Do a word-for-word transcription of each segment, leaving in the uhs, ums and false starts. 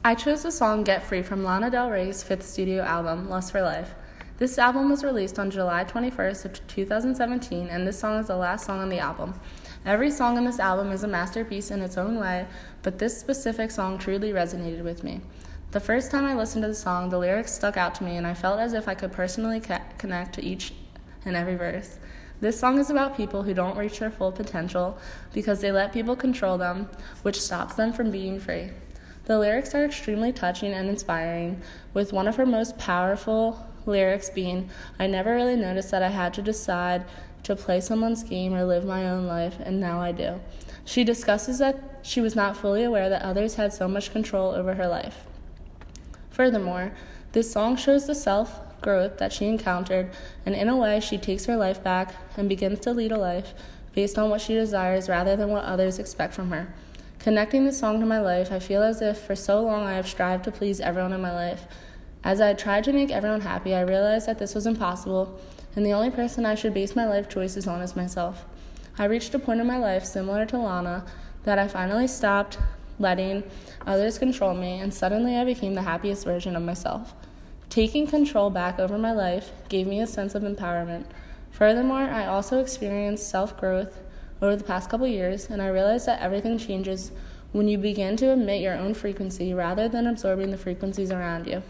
I chose the song Get Free from Lana Del Rey's fifth studio album, Lust for Life. This album was released on July twenty-first of two thousand seventeen, and this song is the last song on the album. Every song on this album is a masterpiece in its own way, but this specific song truly resonated with me. The first time I listened to the song, the lyrics stuck out to me, and I felt as if I could personally ca- connect to each and every verse. This song is about people who don't reach their full potential because they let people control them, which stops them from being free. The lyrics are extremely touching and inspiring, with one of her most powerful lyrics being, "I never really noticed that I had to decide to play someone's game or live my own life, and now I do." She discusses that she was not fully aware that others had so much control over her life. Furthermore, this song shows the self-growth that she encountered, and in a way, she takes her life back and begins to lead a life based on what she desires rather than what others expect from her. Connecting this song to my life, I feel as if for so long I have strived to please everyone in my life. As I tried to make everyone happy, I realized that this was impossible, and the only person I should base my life choices on is myself. I reached a point in my life similar to Lana that I finally stopped letting others control me, and suddenly I became the happiest version of myself. Taking control back over my life gave me a sense of empowerment. Furthermore, I also experienced self-growth over the past couple years, and I realized that everything changes when you begin to emit your own frequency rather than absorbing the frequencies around you.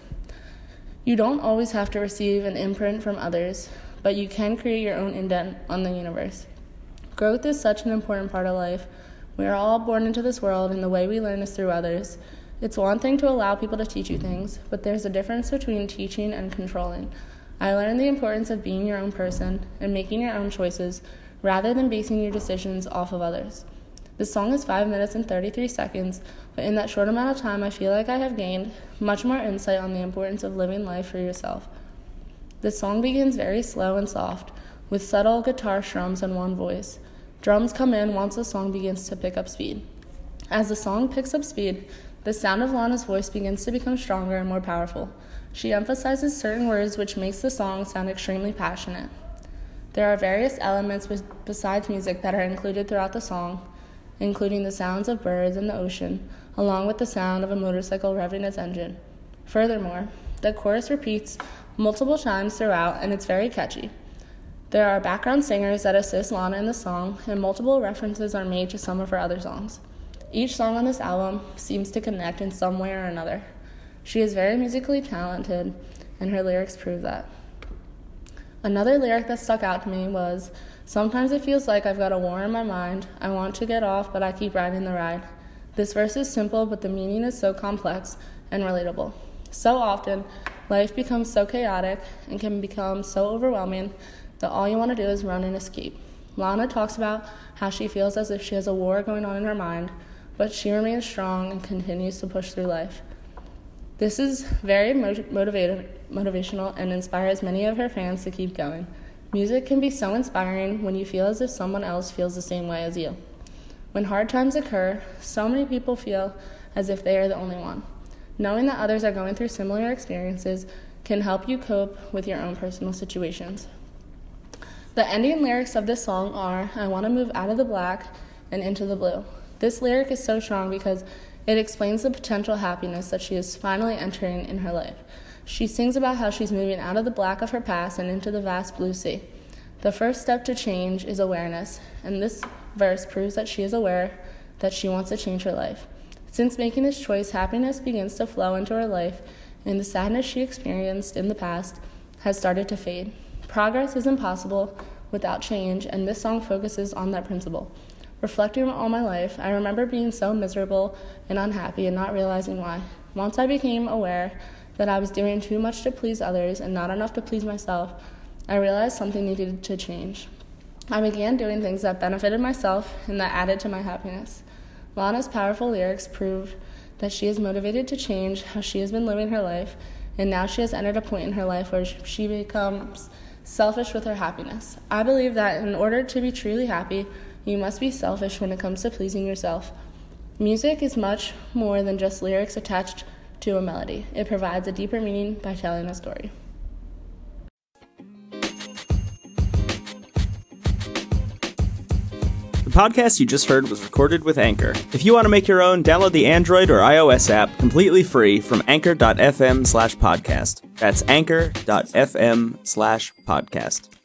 You don't always have to receive an imprint from others, but you can create your own indent on the universe. Growth is such an important part of life. We are all born into this world, and the way we learn is through others. It's one thing to allow people to teach you things, but there's a difference between teaching and controlling. I learned the importance of being your own person and making your own choices rather than basing your decisions off of others. This song is five minutes and thirty-three seconds, but in that short amount of time, I feel like I have gained much more insight on the importance of living life for yourself. The song begins very slow and soft, with subtle guitar strums and one voice. Drums come in once the song begins to pick up speed. As the song picks up speed, the sound of Lana's voice begins to become stronger and more powerful. She emphasizes certain words, which makes the song sound extremely passionate. There are various elements besides music that are included throughout the song, including the sounds of birds and the ocean, along with the sound of a motorcycle revving its engine. Furthermore, the chorus repeats multiple times throughout, and it's very catchy. There are background singers that assist Lana in the song, and multiple references are made to some of her other songs. Each song on this album seems to connect in some way or another. She is very musically talented, and her lyrics prove that. Another lyric that stuck out to me was, "Sometimes it feels like I've got a war in my mind. I want to get off, but I keep riding the ride." This verse is simple, but the meaning is so complex and relatable. So often, life becomes so chaotic and can become so overwhelming that all you want to do is run and escape. Lana talks about how she feels as if she has a war going on in her mind, but she remains strong and continues to push through life. This is very motivated, motivational and inspires many of her fans to keep going. Music can be so inspiring when you feel as if someone else feels the same way as you. When hard times occur, so many people feel as if they are the only one. Knowing that others are going through similar experiences can help you cope with your own personal situations. The ending lyrics of this song are, "I want to move out of the black and into the blue." This lyric is so strong because it explains the potential happiness that she is finally entering in her life. She sings about how she's moving out of the black of her past and into the vast blue sea. The first step to change is awareness, and this verse proves that she is aware that she wants to change her life. Since making this choice, happiness begins to flow into her life, and the sadness she experienced in the past has started to fade. Progress isn't possible without change, and this song focuses on that principle. Reflecting on my life, I remember being so miserable and unhappy and not realizing why. Once I became aware that I was doing too much to please others and not enough to please myself, I realized something needed to change. I began doing things that benefited myself and that added to my happiness. Lana's powerful lyrics prove that she is motivated to change how she has been living her life, and now she has entered a point in her life where she becomes selfish with her happiness. I believe that in order to be truly happy, you must be selfish when it comes to pleasing yourself. Music is much more than just lyrics attached to a melody. It provides a deeper meaning by telling a story. podcast you just heard was recorded with Anchor. If you want to make your own, download the Android or iOS app completely free from anchor.fm slash podcast. That's anchor.fm slash podcast.